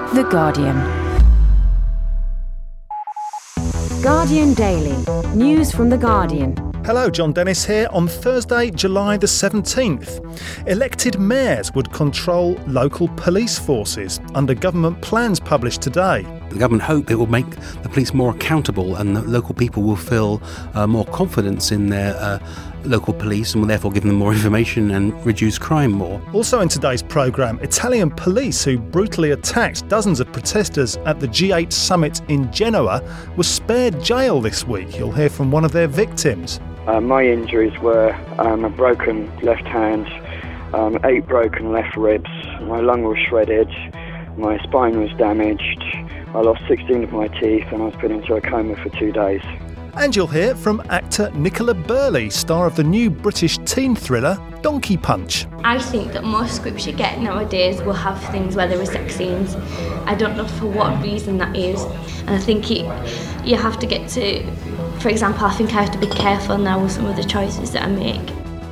The Guardian. Guardian Daily. News from The Guardian. Hello, John Dennis here on Thursday, July the 17th. Elected mayors would control local police forces under government plans published today. The government hope it will make the police more accountable and that local people will feel more confidence in their local police and will therefore give them more information and reduce crime more. Also in today's programme, Italian police who brutally attacked dozens of protesters at the G8 summit in Genoa were spared jail this week. You'll hear from one of their victims. My injuries were a broken left hand, 8 broken left ribs, my lung was shredded, my spine was damaged, I lost 16 of my teeth and I was put into a coma for 2 days. And you'll hear from actor Nicola Burley, star of the new British teen thriller Donkey Punch. I think that most scripts you get nowadays will have things where there are sex scenes. I don't know for what reason that is. And I think you have to get to, for example, I think I have to be careful now with some of the choices that I make.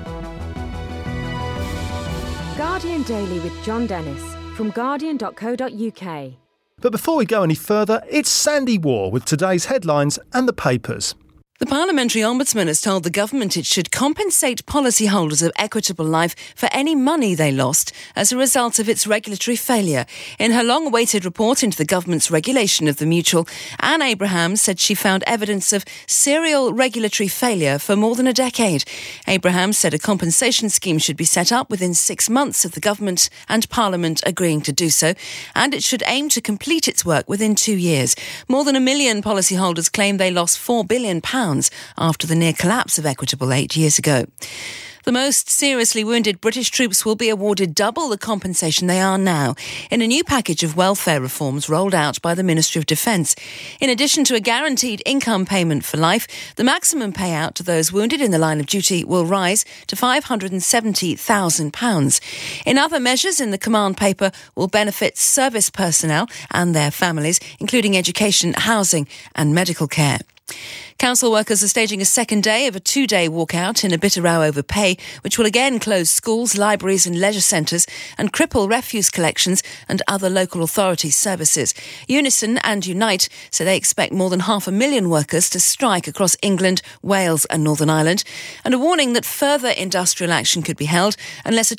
Guardian Daily with John Dennis from guardian.co.uk. But before we go any further, it's Sandy War with today's headlines and the papers. The Parliamentary Ombudsman has told the government it should compensate policyholders of Equitable Life for any money they lost as a result of its regulatory failure. In her long-awaited report into the government's regulation of the mutual, Anne Abrahams said she found evidence of serial regulatory failure for more than a decade. Abrahams said a compensation scheme should be set up within 6 months of the government and Parliament agreeing to do so, and it should aim to complete its work within 2 years. More than 1 million policyholders claim they lost £4 billion after the near collapse of Equitable 8 years ago. The most seriously wounded British troops will be awarded double the compensation they are now in a new package of welfare reforms rolled out by the Ministry of Defence. In addition to a guaranteed income payment for life, the maximum payout to those wounded in the line of duty will rise to £570,000. In other measures in the command paper will benefit service personnel and their families, including education, housing and medical care. Council workers are staging a second day of a 2-day walkout in a bitter row over pay, which will again close schools, libraries and leisure centres and cripple refuse collections and other local authority services. Unison and Unite say they expect more than 500,000 workers to strike across England, Wales and Northern Ireland, and a warning that further industrial action could be held unless a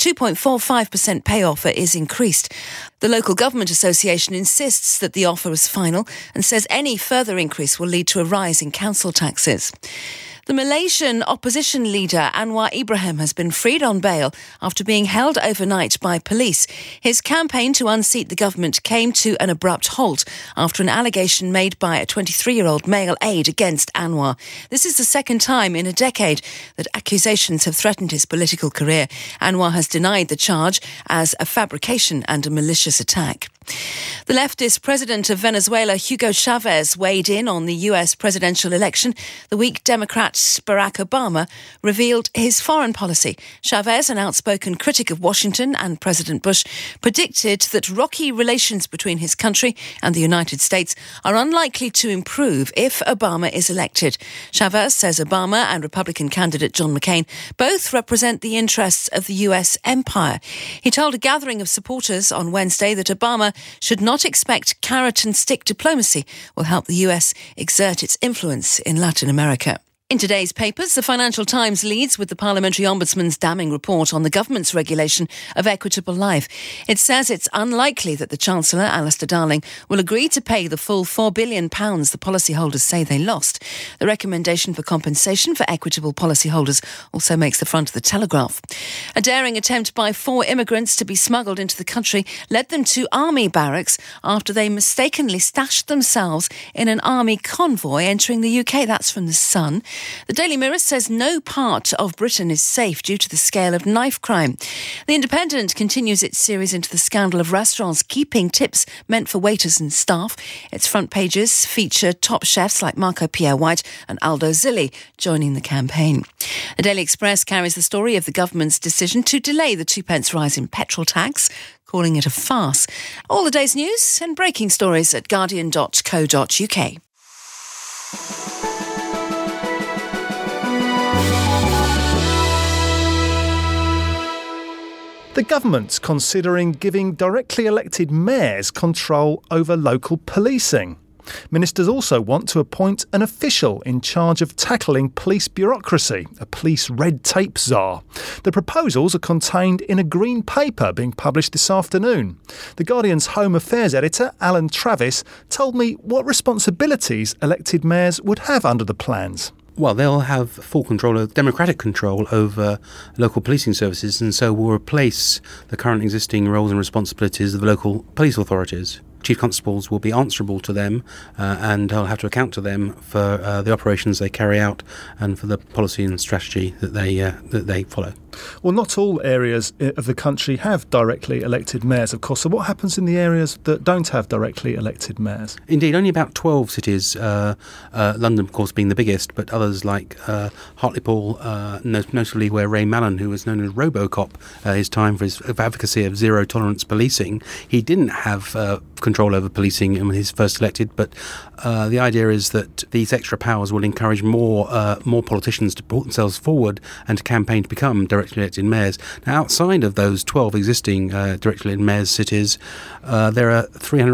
2.45% pay offer is increased. The Local Government Association insists that the offer is final and says any further increase will lead to a rise in council taxes. The Malaysian opposition leader Anwar Ibrahim has been freed on bail after being held overnight by police. His campaign to unseat the government came to an abrupt halt after an allegation made by a 23-year-old male aide against Anwar. This is the second time in a decade that accusations have threatened his political career. Anwar has denied the charge as a fabrication and a malicious attack. The leftist president of Venezuela, Hugo Chavez, weighed in on the US presidential election the week Democrat Barack Obama revealed his foreign policy. Chavez, an outspoken critic of Washington and President Bush, predicted that rocky relations between his country and the United States are unlikely to improve if Obama is elected. Chavez says Obama and Republican candidate John McCain both represent the interests of the US empire. He told a gathering of supporters on Wednesday that Obama should not expect carrot and stick diplomacy will help the US exert its influence in Latin America. In today's papers, the Financial Times leads with the Parliamentary Ombudsman's damning report on the government's regulation of Equitable Life. It says it's unlikely that the Chancellor, Alistair Darling, will agree to pay the full £4 billion the policyholders say they lost. The recommendation for compensation for Equitable policyholders also makes the front of the Telegraph. A daring attempt by 4 immigrants to be smuggled into the country led them to army barracks after they mistakenly stashed themselves in an army convoy entering the UK. That's from The Sun. The Daily Mirror says no part of Britain is safe due to the scale of knife crime. The Independent continues its series into the scandal of restaurants keeping tips meant for waiters and staff. Its front pages feature top chefs like Marco Pierre White and Aldo Zilli joining the campaign. The Daily Express carries the story of the government's decision to delay the 2p rise in petrol tax, calling it a farce. All the day's news and breaking stories at guardian.co.uk. The government's considering giving directly elected mayors control over local policing. Ministers also want to appoint an official in charge of tackling police bureaucracy, a police red tape czar. The proposals are contained in a green paper being published this afternoon. The Guardian's Home Affairs editor, Alan Travis, told me what responsibilities elected mayors would have under the plans. Well, they'll have full control, democratic control over local policing services, and so will replace the current existing roles and responsibilities of the local police authorities. Chief constables will be answerable to them and they'll have to account to them for the operations they carry out and for the policy and strategy that they follow. Well, not all areas of the country have directly elected mayors, of course. So what happens in the areas that don't have directly elected mayors? Indeed, only about 12 cities, London, of course, being the biggest, but others like Hartlepool, notably where Ray Mallon, who was known as Robocop, his time for his advocacy of zero-tolerance policing, he didn't have control over policing when he was first elected, but the idea is that these extra powers will encourage more politicians to put themselves forward and to campaign to become directly elected mayors. Now, outside of those 12 existing directly elected mayors' cities, there are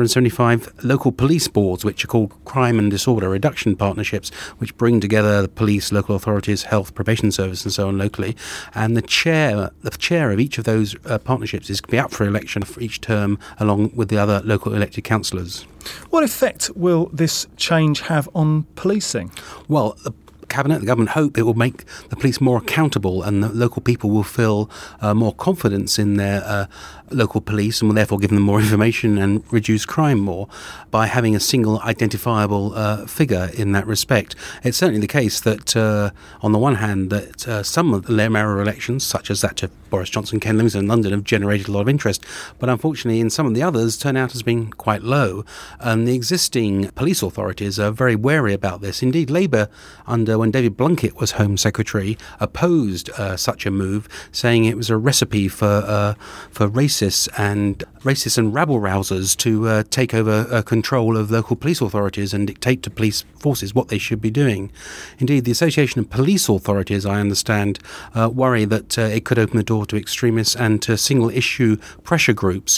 375 local police boards, which are called crime and disorder reduction partnerships, which bring together the police, local authorities, health, probation service, and so on locally. And the chair of each of those partnerships is to be up for election for each term, along with the other local elected councillors. What effect will this change have on policing? Well, the government hope it will make the police more accountable, and the local people will feel more confidence in their local police, and will therefore give them more information and reduce crime more by having a single identifiable figure in that respect. It's certainly the case that on the one hand that some of the mayoral elections, such as that to Boris Johnson, Ken Livingstone in London, have generated a lot of interest, but unfortunately in some of the others turnout has been quite low, and the existing police authorities are very wary about this. Indeed, Labour, when David Blunkett was Home Secretary, opposed such a move, saying it was a recipe for racists and rabble-rousers to take over control of local police authorities and dictate to police forces what they should be doing. Indeed, the Association of Police Authorities, I understand, worry that it could open the door to extremists and to single-issue pressure groups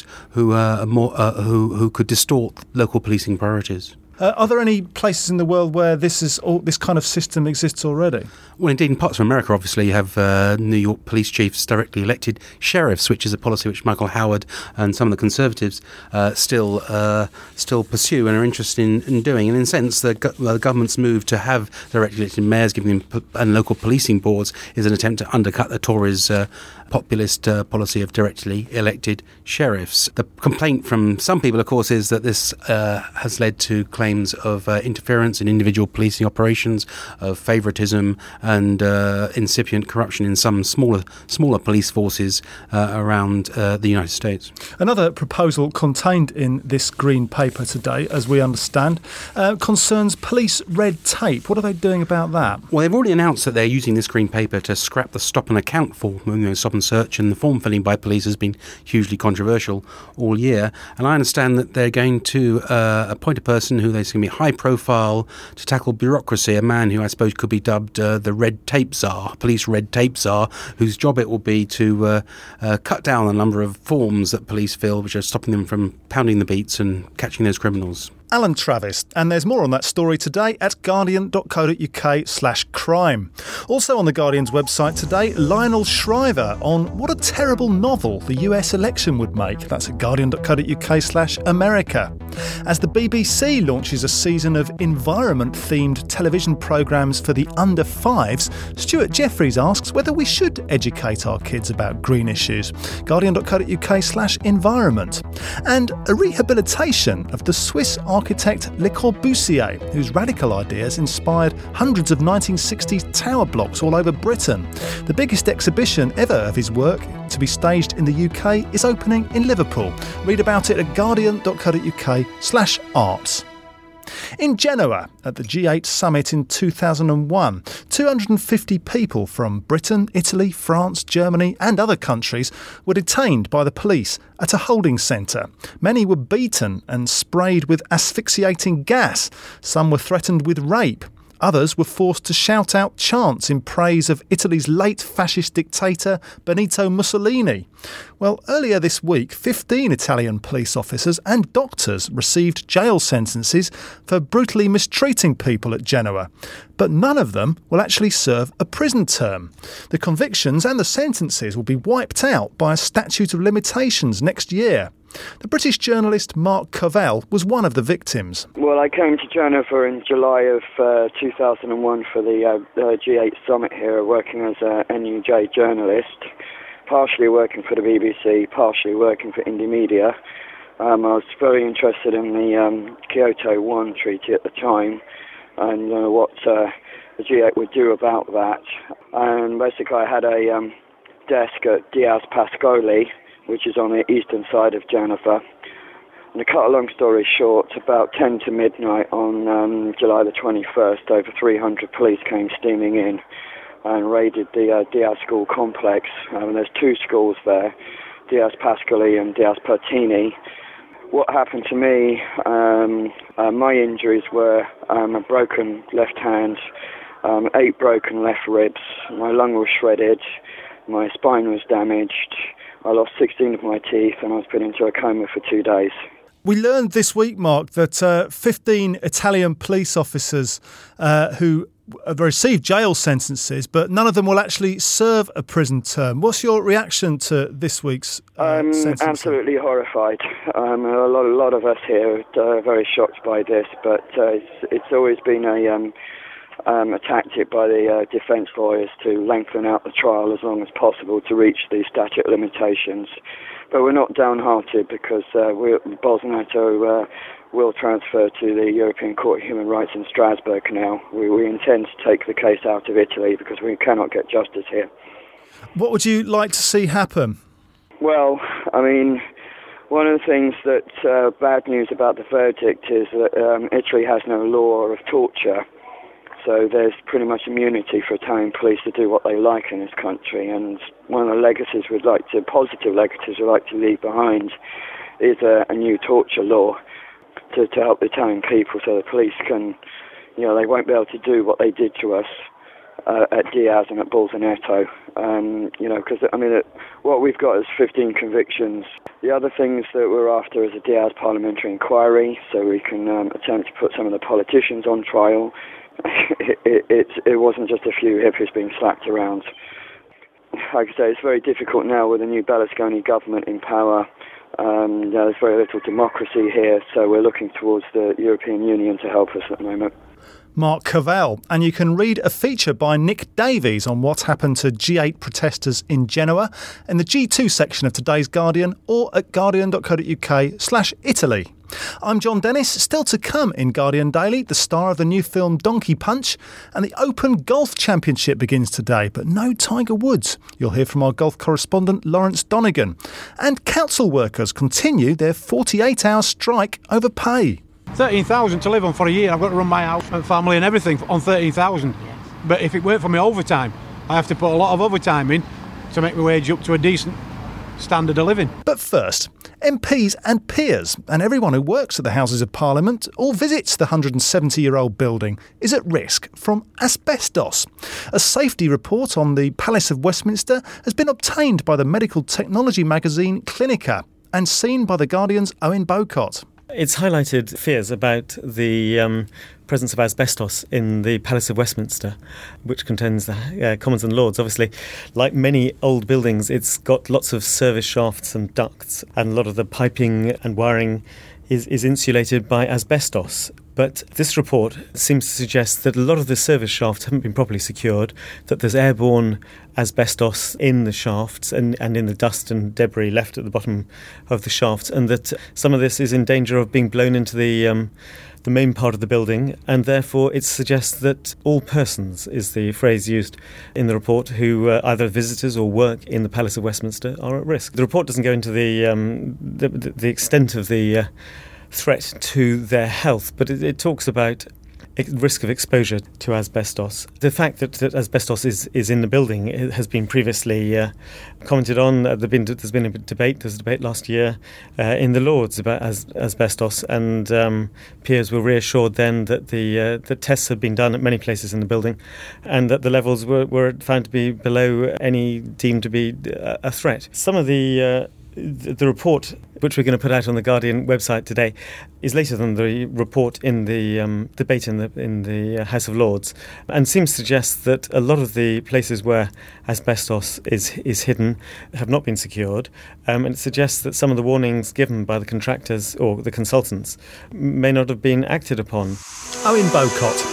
who could distort local policing priorities. Are there any places in the world where this kind of system exists already? Well, indeed, in parts of America, obviously, you have New York police chiefs directly elected sheriffs, which is a policy which Michael Howard and some of the Conservatives still pursue and are interested in doing. And in a sense, the government's move to have directly elected mayors and local policing boards is an attempt to undercut the Tories' populist policy of directly elected sheriffs. The complaint from some people, of course, is that this has led to claims of interference in individual policing operations, of favouritism and incipient corruption in some smaller police forces around the United States. Another proposal contained in this green paper today, as we understand, concerns police red tape. What are they doing about that? Well, they've already announced that they're using this green paper to scrap the stop and account form. Stop and search and the form filling by police has been hugely controversial all year. And I understand that they're going to appoint a person who there's going to be high profile to tackle bureaucracy, a man who I suppose could be dubbed the red tape czar, police red tape czar, whose job it will be to cut down the number of forms that police fill, which are stopping them from pounding the beats and catching those criminals. Alan Travis, and there's more on that story today at guardian.co.uk/crime. Also on the Guardian's website today, Lionel Shriver on what a terrible novel the US election would make. That's at guardian.co.uk/America. As the BBC launches a season of environment-themed television programmes for the under fives, Stuart Jeffries asks whether we should educate our kids about green issues. guardian.co.uk/environment. And a rehabilitation of the Swiss architect Le Corbusier, whose radical ideas inspired hundreds of 1960s tower blocks all over Britain. The biggest exhibition ever of his work to be staged in the UK is opening in Liverpool. Read about it at guardian.co.uk/arts. In Genoa, at the G8 summit in 2001, 250 people from Britain, Italy, France, Germany and other countries were detained by the police at a holding centre. Many were beaten and sprayed with asphyxiating gas. Some were threatened with rape. Others were forced to shout out chants in praise of Italy's late fascist dictator Benito Mussolini. Well, earlier this week, 15 Italian police officers and doctors received jail sentences for brutally mistreating people at Genoa. But none of them will actually serve a prison term. The convictions and the sentences will be wiped out by a statute of limitations next year. The British journalist Mark Covell was one of the victims. Well, I came to Geneva in July of 2001 for the G8 summit here, working as a NUJ journalist, partially working for the BBC, partially working for Indie Media. I was very interested in the Kyoto 1 treaty at the time and what the G8 would do about that. And basically I had a desk at Diaz Pascoli, which is on the eastern side of Geneva. And to cut a long story short, about 10 to midnight on July the 21st, over 300 police came steaming in and raided the Diaz school complex. There's two schools there, Diaz Pascoli and Diaz Pertini. What happened to me, my injuries were a broken left hand, 8 broken left ribs, my lung was shredded, my spine was damaged, I lost 16 of my teeth and I was put into a coma for 2 days. We learned this week, Mark, that 15 Italian police officers who have received jail sentences, but none of them will actually serve a prison term. What's your reaction to this week's sentencing? Absolutely horrified. A lot of us here are very shocked by this, but it's always been a tactic by the defence lawyers to lengthen out the trial as long as possible to reach the statute of limitations. But we're not downhearted because Bolsonaro will transfer to the European Court of Human Rights in Strasbourg now. We intend to take the case out of Italy because we cannot get justice here. What would you like to see happen? Well, I mean, one of the things that bad news about the verdict is that Italy has no law of torture. So there's pretty much immunity for Italian police to do what they like in this country. And one of the positive legacies we'd like to leave behind is a new torture law to help the Italian people so the police can, they won't be able to do what they did to us at Diaz and at Bolsonaro. Because, what we've got is 15 convictions. The other things that we're after is a Diaz parliamentary inquiry so we can attempt to put some of the politicians on trial. It wasn't just a few hippies being slapped around. Like I say, it's very difficult now with the new Berlusconi government in power. There's very little democracy here, so we're looking towards the European Union to help us at the moment. Mark Covell, and you can read a feature by Nick Davies on what happened to G8 protesters in Genoa in the G2 section of today's Guardian or at guardian.co.uk/Italy. I'm John Dennis. Still to come in Guardian Daily, the star of the new film Donkey Punch, and the Open Golf Championship begins today, but no Tiger Woods. You'll hear from our golf correspondent Lawrence Donegan. And council workers continue their 48-hour strike over pay. 13,000 to live on for a year. I've got to run my house and family and everything on 13,000. But if it weren't for my overtime, I have to put a lot of overtime in to make my wage up to a decent standard of living. But first, MPs and peers and everyone who works at the Houses of Parliament or visits the 170-year-old building is at risk from asbestos. A safety report on the Palace of Westminster has been obtained by the medical technology magazine Clinica and seen by The Guardian's Owen Bowcott. It's highlighted fears about the presence of asbestos in the Palace of Westminster, which contains the Commons and Lords. Obviously, like many old buildings, it's got lots of service shafts and ducts, and a lot of the piping and wiring is insulated by asbestos. But this report seems to suggest that a lot of the service shafts haven't been properly secured, that there's airborne asbestos in the shafts and in the dust and debris left at the bottom of the shafts, and that some of this is in danger of being blown into the main part of the building, and therefore it suggests that all persons, is the phrase used in the report, who either visitors or work in the Palace of Westminster are at risk. The report doesn't go into the extent of the threat to their health, but it talks about risk of exposure to asbestos. The fact that asbestos is in the building has been previously commented on. There's been a debate. There was a debate last year in the Lords about asbestos, and peers were reassured then that the tests had been done at many places in the building, and that the levels were found to be below any deemed to be a threat. Some of the report, which we're going to put out on the Guardian website today, is later than the report in the debate in the House of Lords, and seems to suggest that a lot of the places where asbestos is hidden have not been secured, and it suggests that some of the warnings given by the contractors or the consultants may not have been acted upon. Owen Bowcott.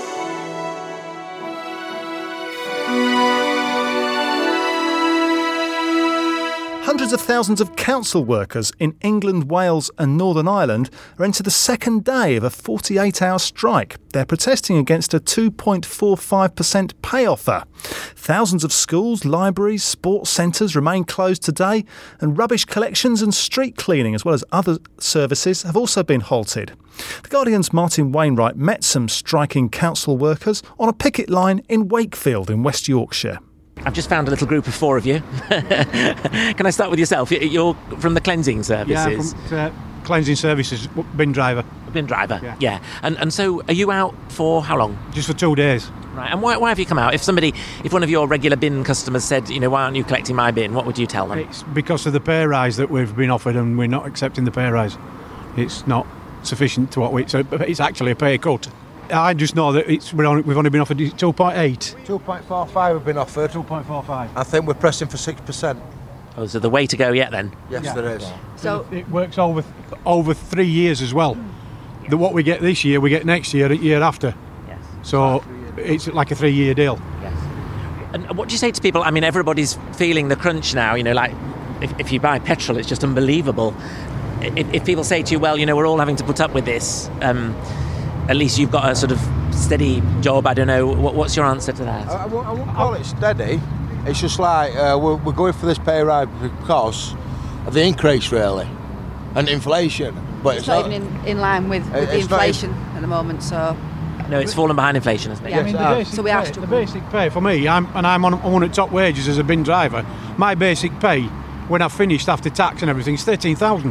Hundreds of thousands of council workers in England, Wales and Northern Ireland are into the second day of a 48-hour strike. They're protesting against a 2.45% pay offer. Thousands of schools, libraries, sports centres remain closed today, and rubbish collections and street cleaning, as well as other services, have also been halted. The Guardian's Martin Wainwright met some striking council workers on a picket line in Wakefield in West Yorkshire. I've just found a little group of four of you. Can I start with yourself? You're from the cleansing services. Yeah, from cleansing services, bin driver. Bin driver, yeah. And so are you out for how long? Just for 2 days. Right, and why have you come out? If one of your regular bin customers said, why aren't you collecting my bin, what would you tell them? It's because of the pay rise that we've been offered, and we're not accepting the pay rise. It's not sufficient to it's actually a pay cut. I just know that we've only been offered 2.8. 2.45 have been offered. 2.45. I think we're pressing for 6%. Oh, is there the way to go yet then? Yes, there is. So it works over 3 years as well. What we get this year, we get next year, year after. Yes. So it's like a 3-year deal. Yes. And what do you say to people? I mean, everybody's feeling the crunch now. Like if you buy petrol, it's just unbelievable. If people say to you, well, we're all having to put up with this. At least you've got a sort of steady job. I don't know. What's your answer to that? I won't call it steady. It's just like we're going for this pay rise because of the increase, really, and inflation. But it's not even in line with the inflation at the moment. So no, it's fallen behind inflation, hasn't it? Yeah, so we have to. The basic pay for me, I'm on at top wages as a bin driver. My basic pay, when I've finished after tax and everything, is 13,000.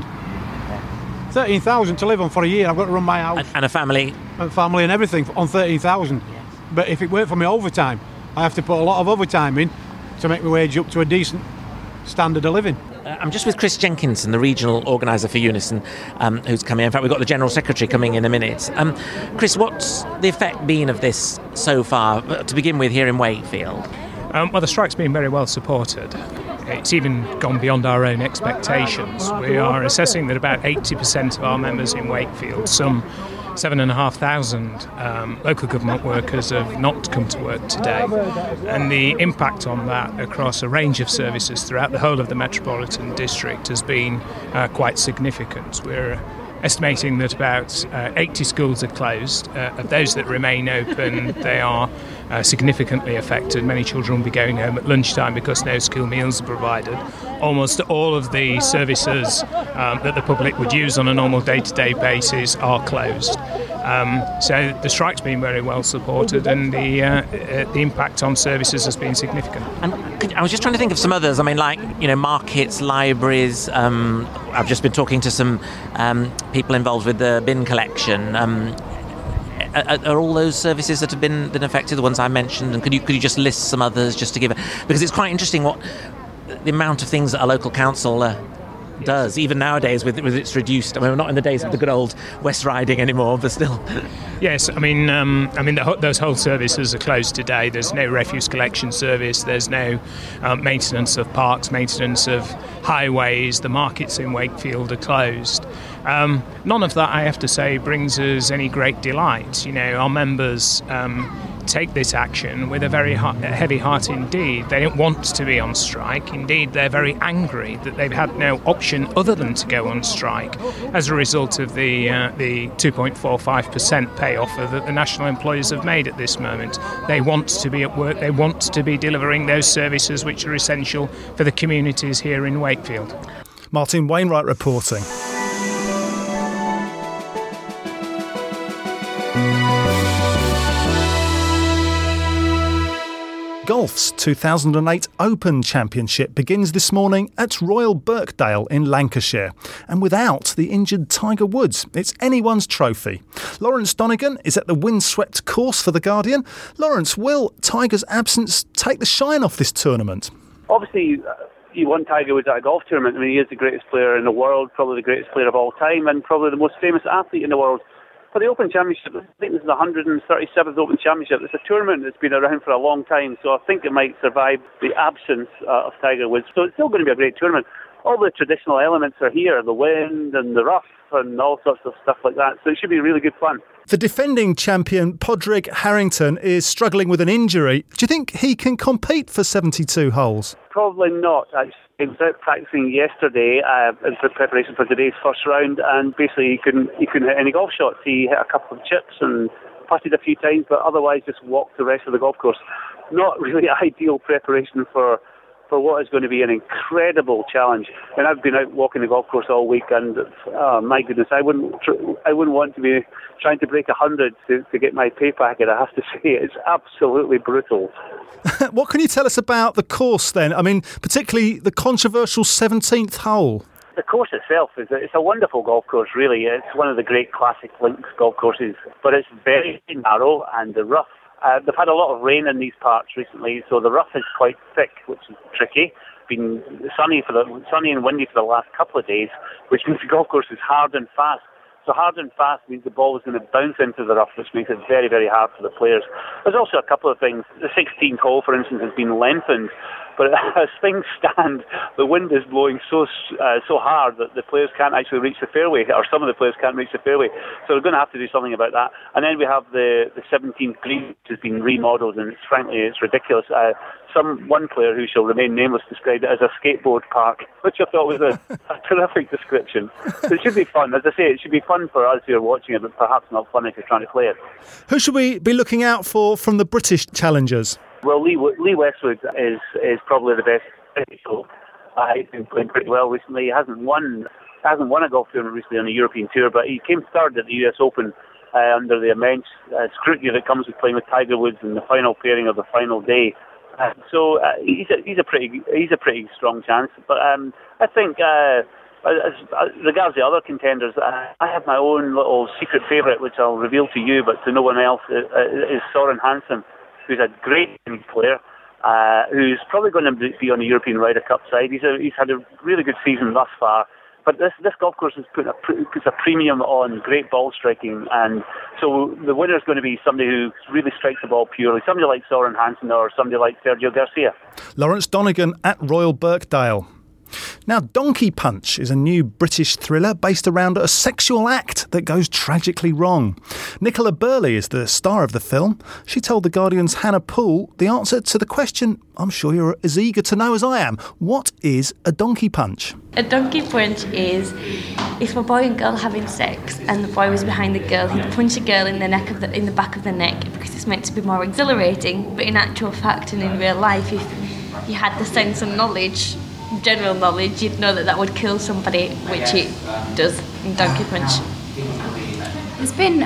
13,000 to live on for a year. I've got to run my house and a family and everything on 13,000. Yes. But if it weren't for my overtime, I have to put a lot of overtime in to make my wage up to a decent standard of living. I'm just with Chris Jenkinson, the regional organiser for Unison, who's coming in. In fact, we've got the General Secretary coming in a minute. Chris, what's the effect been of this so far, to begin with, here in Wakefield? Well, the strike's been very well supported. It's even gone beyond our own expectations. We are assessing that about 80% of our members in Wakefield, some 7,500 local government workers, have not come to work today. And the impact on that across a range of services throughout the whole of the Metropolitan District has been quite significant. We're estimating that about 80 schools are closed. Of those that remain open, they are significantly affected. Many children will be going home at lunchtime because no school meals are provided. Almost all of the services that the public would use on a normal day-to-day basis are closed. So the strike's been very well supported, and the impact on services has been significant. And I was just trying to think of some others. I mean, like, markets, libraries. I've just been talking to some people involved with the bin collection. Are all those services that have been affected the ones I mentioned? And could you just list some others just to give it? Because it's quite interesting what the amount of things that a local council does, even nowadays with its reduced. I mean, we're not in the days of the good old West Riding anymore, but still. Yes, those whole services are closed today. There's no refuse collection service. There's no maintenance of parks, maintenance of highways. The markets in Wakefield are closed. None of that, I have to say, brings us any great delight. Our members take this action with a very heavy heart indeed. They don't want to be on strike. Indeed, they're very angry that they've had no option other than to go on strike as a result of the 2.45% pay offer that the national employers have made at this moment. They want to be at work. They want to be delivering those services which are essential for the communities here in Wakefield. Martin Wainwright reporting. Golf's 2008 Open Championship begins this morning at Royal Birkdale in Lancashire. And without the injured Tiger Woods, it's anyone's trophy. Lawrence Donegan is at the windswept course for The Guardian. Lawrence, will Tiger's absence take the shine off this tournament? Obviously, you want Tiger Woods at a golf tournament. I mean, he is the greatest player in the world, probably the greatest player of all time, and probably the most famous athlete in the world. For the Open Championship, I think this is the 137th Open Championship. It's a tournament that's been around for a long time, so I think it might survive the absence of Tiger Woods. So it's still going to be a great tournament. All the traditional elements are here, the wind and the rough and all sorts of stuff like that. So it should be really good fun. The defending champion, Padraig Harrington, is struggling with an injury. Do you think he can compete for 72 holes? Probably not, actually. He was out practicing yesterday in preparation for today's first round, and basically he couldn't hit any golf shots. He hit a couple of chips and putted a few times, but otherwise just walked the rest of the golf course. Not really ideal preparation for what is going to be an incredible challenge. And I've been out walking the golf course all week, and my goodness, I wouldn't want to be trying to break 100 to get my pay packet. I have to say, it's absolutely brutal. What can you tell us about the course then? I mean, particularly the controversial 17th hole. The course itself it's a wonderful golf course, really. It's one of the great classic links golf courses, but it's very narrow, and the rough. They've had a lot of rain in these parts recently, so the rough is quite thick, which is tricky. Been sunny and windy for the last couple of days, which means the golf course is hard and fast. So hard and fast means the ball is going to bounce into the rough, which makes it very, very hard for the players. There's also a couple of things. The 16th hole, for instance, has been lengthened, but as things stand, the wind is blowing so hard that the players can't actually reach the fairway, or some of the players can't reach the fairway. So they're going to have to do something about that. And then we have the 17th green, which has been remodelled, and frankly, it's ridiculous. One player who shall remain nameless described it as a skateboard park, which I thought was a terrific description. So it should be fun. As I say, it should be fun for us who are watching it, but perhaps not fun if you're trying to play it. Who should we be looking out for from the British challengers? Well, Lee Westwood is probably the best. He's been playing pretty well recently. He hasn't won a golf tournament recently on the European Tour, but he came third at the US Open under the immense scrutiny that comes with playing with Tiger Woods in the final pairing of the final day. So he's a pretty strong chance. But I think as regards the other contenders, I have my own little secret favourite, which I'll reveal to you, but to no one else, is Soren Hansen, who's a great player, who's probably going to be on the European Ryder Cup side. He's had a really good season thus far. But this golf course has puts a premium on great ball striking, and so the winner is going to be somebody who really strikes the ball purely, somebody like Soren Hansen or somebody like Sergio Garcia. Lawrence Donegan at Royal Birkdale. Now, Donkey Punch is a new British thriller based around a sexual act that goes tragically wrong. Nicola Burley is the star of the film. She told The Guardian's Hannah Poole the answer to the question I'm sure you're as eager to know as I am. What is a donkey punch? A donkey punch is if a boy and girl having sex and the boy was behind the girl, he'd punch a girl in the back of the neck because it's meant to be more exhilarating. But in actual fact and in real life, if you had the sense and knowledge, general knowledge, you'd know that would kill somebody, which it does in Donkey Punch. There's been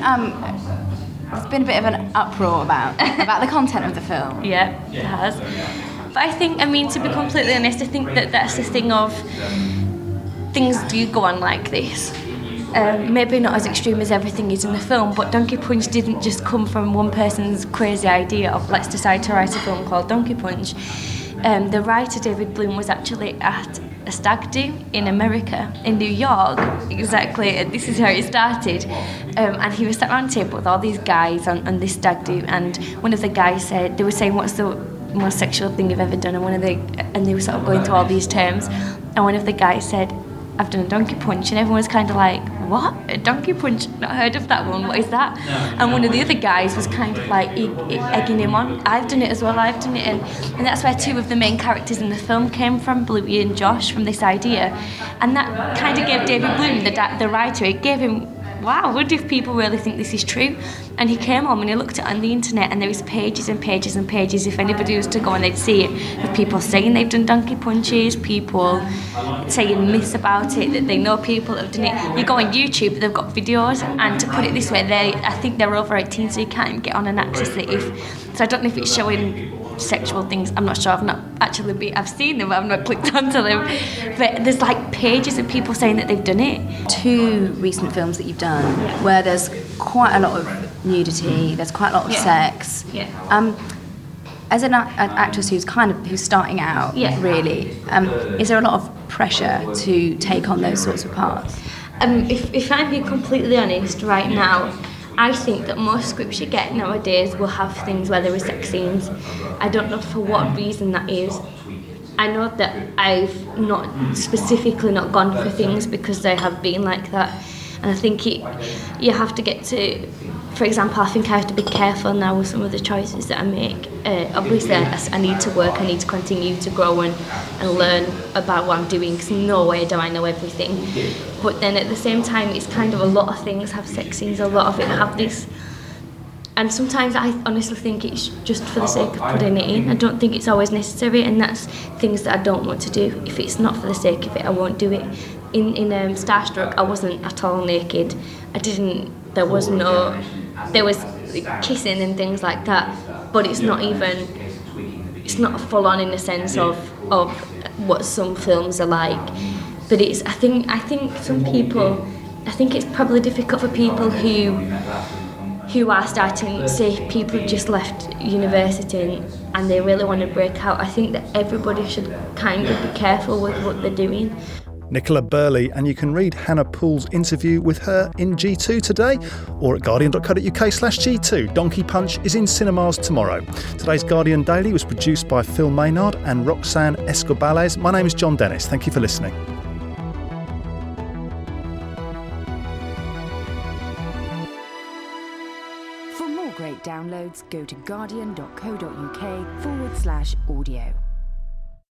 a bit of an uproar about the content of the film. Yeah, it has. But I think, to be completely honest, I think that's the thing of things do go on like this. Maybe not as extreme as everything is in the film, but Donkey Punch didn't just come from one person's crazy idea of let's decide to write a film called Donkey Punch. The writer, David Bloom, was actually at a stag do in America, in New York, exactly, and this is how it started. And he was sat around a table with all these guys on this stag do, and one of the guys said, they were saying, what's the most sexual thing you've ever done? And they were sort of going through all these terms, and one of the guys said, I've done a donkey punch, and everyone was kind of like, what? A donkey punch? Not heard of that one, what is that? And one of the other guys was kind of like egging him on. I've done it as well, I've done it. And that's where two of the main characters in the film came from, Bluey and Josh, from this idea. And that kind of gave David Bloom, the writer, it gave him, wow, I wonder if people really think this is true. And he came home and he looked at it on the internet, and there was pages and pages and pages. If anybody was to go on, they'd see it, of people saying they've done donkey punches, people saying myths about it, that they know people that have done it. You go on YouTube, they've got videos, and to put it this way, I think they're over 18, so you can't even get on and access it. So I don't know if it's showing sexual things. I'm not sure. I've seen them, but I've not clicked onto them. But there's like pages of people saying that they've done it. 2 recent films that you've done where there's quite a lot of nudity, there's quite a lot of sex. As an actress who's starting out, really, is there a lot of pressure to take on those sorts of parts? If I'm being completely honest, right now, I think that most scripts you get nowadays will have things where there are sex scenes. I don't know for what reason that is. I know that I've not specifically not gone for things because they have been like that. And I think you have to get to, for example, I think I have to be careful now with some of the choices that I make. Obviously, I need to work, I need to continue to grow and learn about what I'm doing, because no way do I know everything. But then at the same time, it's kind of a lot of things have sex scenes, a lot of it have this. And sometimes I honestly think it's just for the sake of putting it in. I don't think it's always necessary, and that's things that I don't want to do. If it's not for the sake of it, I won't do it. In Starstruck, I wasn't at all naked. There was kissing and things like that, but it's not full on in the sense of what some films are like. But I think some people, I think it's probably difficult for people who are starting, say people who just left university and they really want to break out. I think that everybody should kind of be careful with what they're doing. Nicola Burley, and you can read Hannah Poole's interview with her in G2 today or at guardian.co.uk/G2. Donkey Punch is in cinemas tomorrow. Today's Guardian Daily was produced by Phil Maynard and Roxanne Escobales. My name is John Dennis. Thank you for listening. For more great downloads, go to guardian.co.uk/audio.